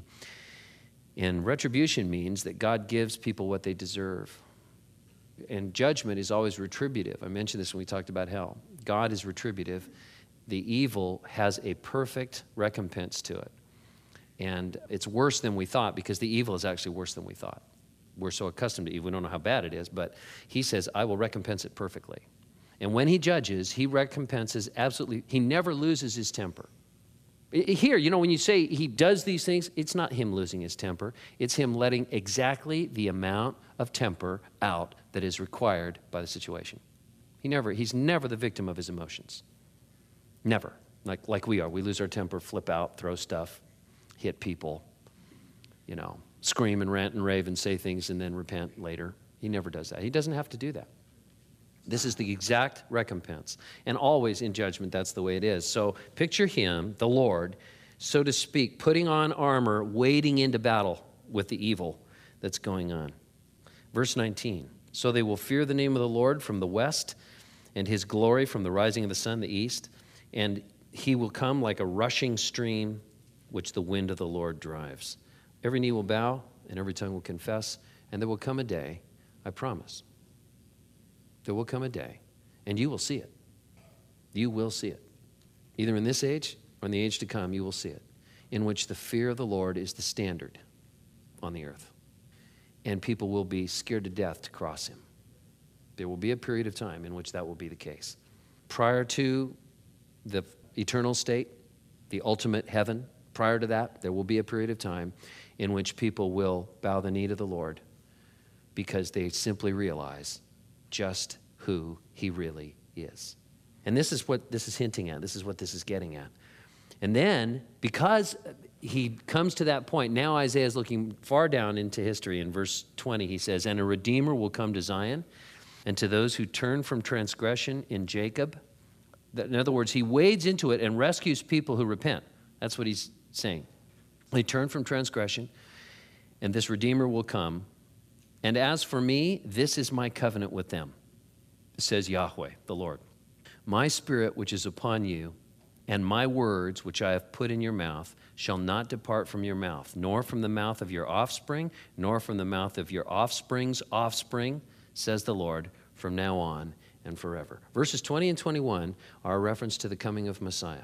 And retribution means that God gives people what they deserve. And judgment is always retributive. I mentioned this when we talked about hell. God is retributive. The evil has a perfect recompense to it. And it's worse than we thought, because the evil is actually worse than we thought. We're so accustomed to evil, we don't know how bad it is, but he says, I will recompense it perfectly. And when he judges, he recompenses absolutely. He never loses his temper. Here, when you say he does these things, it's not him losing his temper. It's him letting exactly the amount of temper out that is required by the situation. He's never the victim of his emotions. Never. Like we are. We lose our temper, flip out, throw stuff, hit people, scream and rant and rave and say things and then repent later. He never does that. He doesn't have to do that. This is the exact recompense. And always in judgment, that's the way it is. So picture him, the Lord, so to speak, putting on armor, wading into battle with the evil that's going on. Verse 19, so they will fear the name of the Lord from the west, and his glory from the rising of the sun, the east. And he will come like a rushing stream, which the wind of the Lord drives. Every knee will bow, and every tongue will confess, and there will come a day, I promise. There will come a day, and you will see it. You will see it. Either in this age or in the age to come, you will see it, in which the fear of the Lord is the standard on the earth. And people will be scared to death to cross him. There will be a period of time in which that will be the case. Prior to the eternal state, the ultimate heaven, prior to that, there will be a period of time in which people will bow the knee to the Lord because they simply realize just who he really is. And this is what this is hinting at. This is what this is getting at. And then, because he comes to that point, now Isaiah is looking far down into history. In verse 20, he says, and a Redeemer will come to Zion, and to those who turn from transgression in Jacob. In other words, he wades into it and rescues people who repent. That's what he's saying. They turn from transgression, and this Redeemer will come. And as for me, this is my covenant with them, says Yahweh, the Lord. My spirit which is upon you, and my words which I have put in your mouth, shall not depart from your mouth, nor from the mouth of your offspring, nor from the mouth of your offspring's offspring, says the Lord, from now on and forever. Verses 20 and 21 are a reference to the coming of Messiah.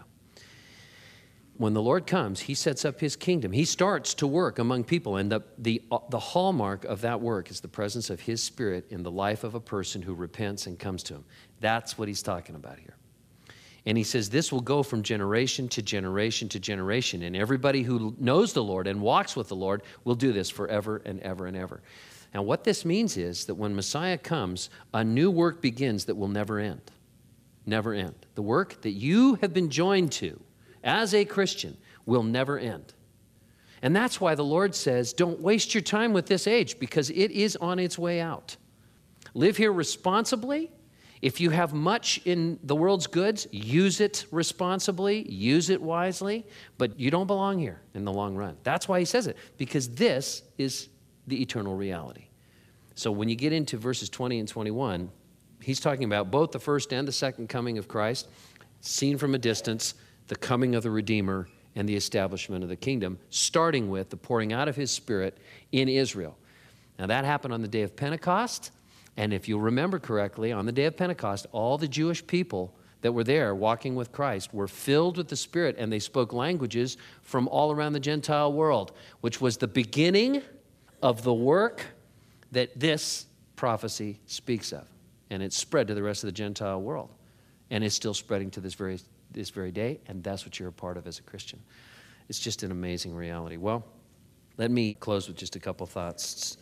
When the Lord comes, he sets up his kingdom. He starts to work among people, and the hallmark of that work is the presence of his Spirit in the life of a person who repents and comes to him. That's what he's talking about here. And he says this will go from generation to generation to generation, and everybody who knows the Lord and walks with the Lord will do this forever and ever and ever. Now, what this means is that when Messiah comes, a new work begins that will never end. Never end. The work that you have been joined to as a Christian will never end. And that's why the Lord says, don't waste your time with this age, because it is on its way out. Live here responsibly. If you have much in the world's goods, use it responsibly, use it wisely, but you don't belong here in the long run. That's why he says it, because this is the eternal reality. So when you get into verses 20 and 21, he's talking about both the first and the second coming of Christ, seen from a distance, the coming of the Redeemer, and the establishment of the kingdom, starting with the pouring out of his Spirit in Israel. Now that happened on the day of Pentecost, and if you'll remember correctly, on the day of Pentecost, all the Jewish people that were there walking with Christ were filled with the Spirit, and they spoke languages from all around the Gentile world, which was the beginning of the work that this prophecy speaks of. And it spread to the rest of the Gentile world, and it's still spreading to this very day, and that's what you're a part of as a Christian. It's just an amazing reality. Well, let me close with just a couple thoughts.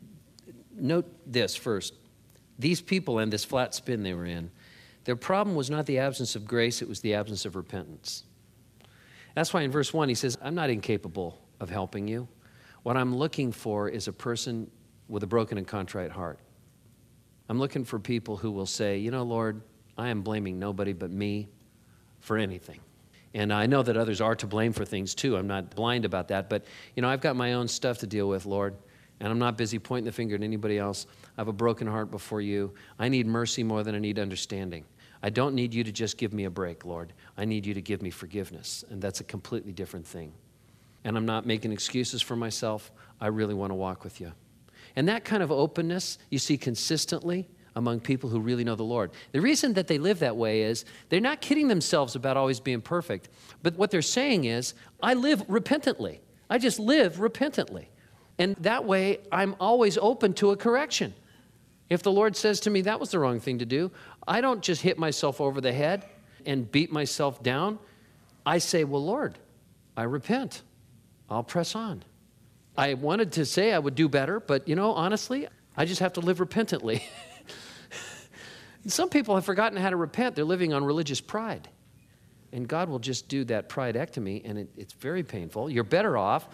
Note this first. These people and this flat spin they were in, their problem was not the absence of grace, it was the absence of repentance. That's why in verse 1 he says, I'm not incapable of helping you. What I'm looking for is a person with a broken and contrite heart. I'm looking for people who will say, you know, Lord, I am blaming nobody but me for anything. And I know that others are to blame for things too. I'm not blind about that. But, you know, I've got my own stuff to deal with, Lord. And I'm not busy pointing the finger at anybody else. I have a broken heart before you. I need mercy more than I need understanding. I don't need you to just give me a break, Lord. I need you to give me forgiveness. And that's a completely different thing. And I'm not making excuses for myself. I really want to walk with you. And that kind of openness you see consistently among people who really know the Lord. The reason that they live that way is they're not kidding themselves about always being perfect. But what they're saying is, I live repentantly. I just live repentantly. And that way, I'm always open to a correction. If the Lord says to me, that was the wrong thing to do, I don't just hit myself over the head and beat myself down. I say, well, Lord, I repent. I'll press on. I wanted to say I would do better, but honestly, I just have to live repentantly. Some people have forgotten how to repent. They're living on religious pride. And God will just do that pridectomy, and it's very painful. You're better off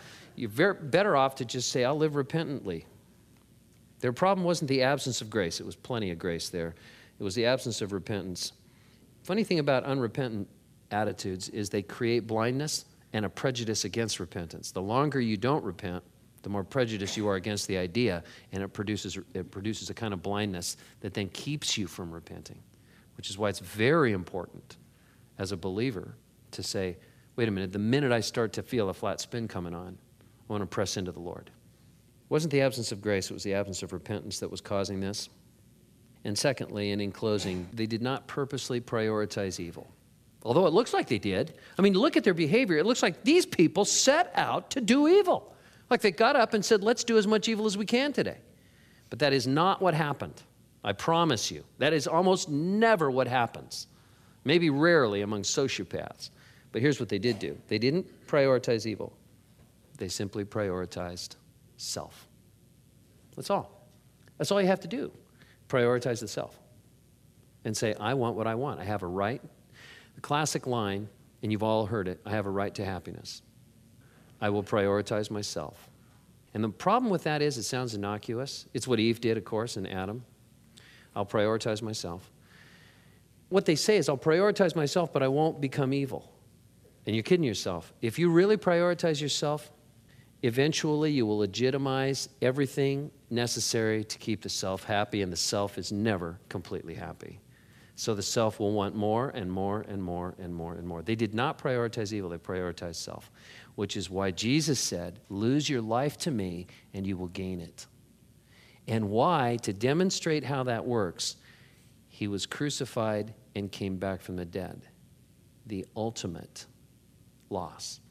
to just say, I'll live repentantly. Their problem wasn't the absence of grace. It was plenty of grace there. It was the absence of repentance. Funny thing about unrepentant attitudes is they create blindness and a prejudice against repentance. The longer you don't repent, the more prejudiced you are against the idea, and it produces a kind of blindness that then keeps you from repenting, which is why it's very important as a believer to say, wait a minute, the minute I start to feel a flat spin coming on, I want to press into the Lord. It wasn't the absence of grace, it was the absence of repentance that was causing this. And secondly, and in closing, they did not purposely prioritize evil. Although it looks like they did. I mean, look at their behavior. It looks like these people set out to do evil. Like they got up and said, let's do as much evil as we can today. But that is not what happened. I promise you. That is almost never what happens. Maybe rarely among sociopaths. But here's what they did do. They didn't prioritize evil. They simply prioritized self. That's all. That's all you have to do. Prioritize the self. And say, I want what I want. I have a right. The classic line, and you've all heard it, I have a right to happiness. I will prioritize myself. And the problem with that is it sounds innocuous. It's what Eve did, of course, and Adam. I'll prioritize myself. What they say is, I'll prioritize myself, but I won't become evil. And you're kidding yourself. If you really prioritize yourself, eventually you will legitimize everything necessary to keep the self happy, and the self is never completely happy. So the self will want more and more and more and more and more. They did not prioritize evil, they prioritized self, which is why Jesus said, lose your life to me and you will gain it. And why, to demonstrate how that works, he was crucified and came back from the dead. The ultimate loss.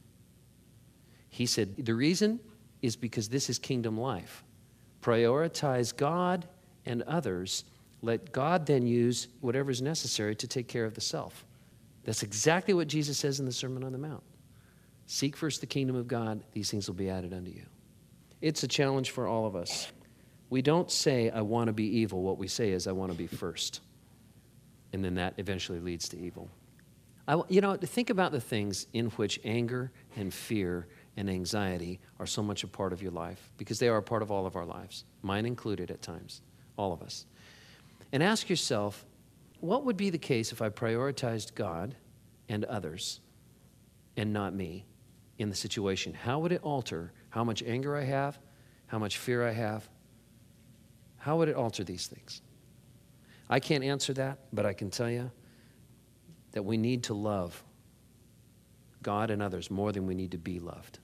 He said, the reason is because this is kingdom life. Prioritize God and others. Let God then use whatever is necessary to take care of the self. That's exactly what Jesus says in the Sermon on the Mount. Seek first the kingdom of God, these things will be added unto you. It's a challenge for all of us. We don't say, I want to be evil. What we say is, I want to be first. And then that eventually leads to evil. Think about the things in which anger and fear and anxiety are so much a part of your life, because they are a part of all of our lives, mine included at times, all of us. And ask yourself, what would be the case if I prioritized God and others and not me in the situation? How would it alter how much anger I have, how much fear I have? How would it alter these things? I can't answer that, but I can tell you that we need to love God and others more than we need to be loved.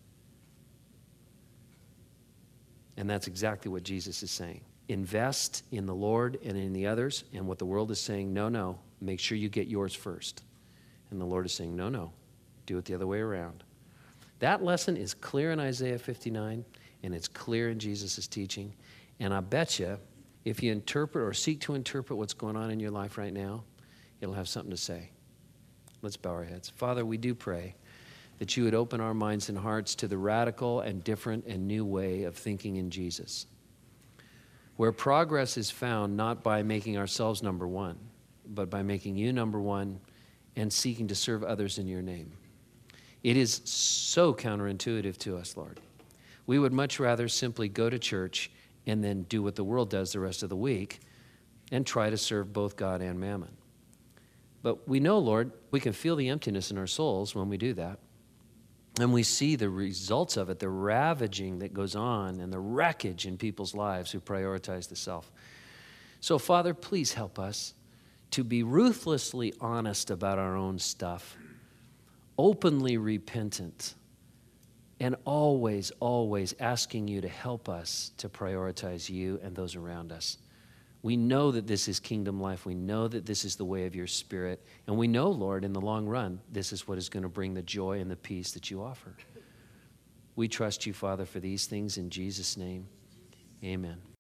And that's exactly what Jesus is saying. Invest in the Lord and in the others, and what the world is saying, no, make sure you get yours first. And the Lord is saying, no, do it the other way around. That lesson is clear in Isaiah 59, and it's clear in Jesus' teaching. And I bet you, if you interpret or seek to interpret what's going on in your life right now, it'll have something to say. Let's bow our heads. Father, we do pray that you would open our minds and hearts to the radical and different and new way of thinking in Jesus, where progress is found not by making ourselves number one, but by making you number one and seeking to serve others in your name. It is so counterintuitive to us, Lord. We would much rather simply go to church and then do what the world does the rest of the week and try to serve both God and mammon. But we know, Lord, we can feel the emptiness in our souls when we do that. And we see the results of it, the ravaging that goes on and the wreckage in people's lives who prioritize the self. So, Father, please help us to be ruthlessly honest about our own stuff, openly repentant, and always, always asking you to help us to prioritize you and those around us. We know that this is kingdom life. We know that this is the way of your Spirit. And we know, Lord, in the long run, this is what is going to bring the joy and the peace that you offer. We trust you, Father, for these things in Jesus' name. Amen.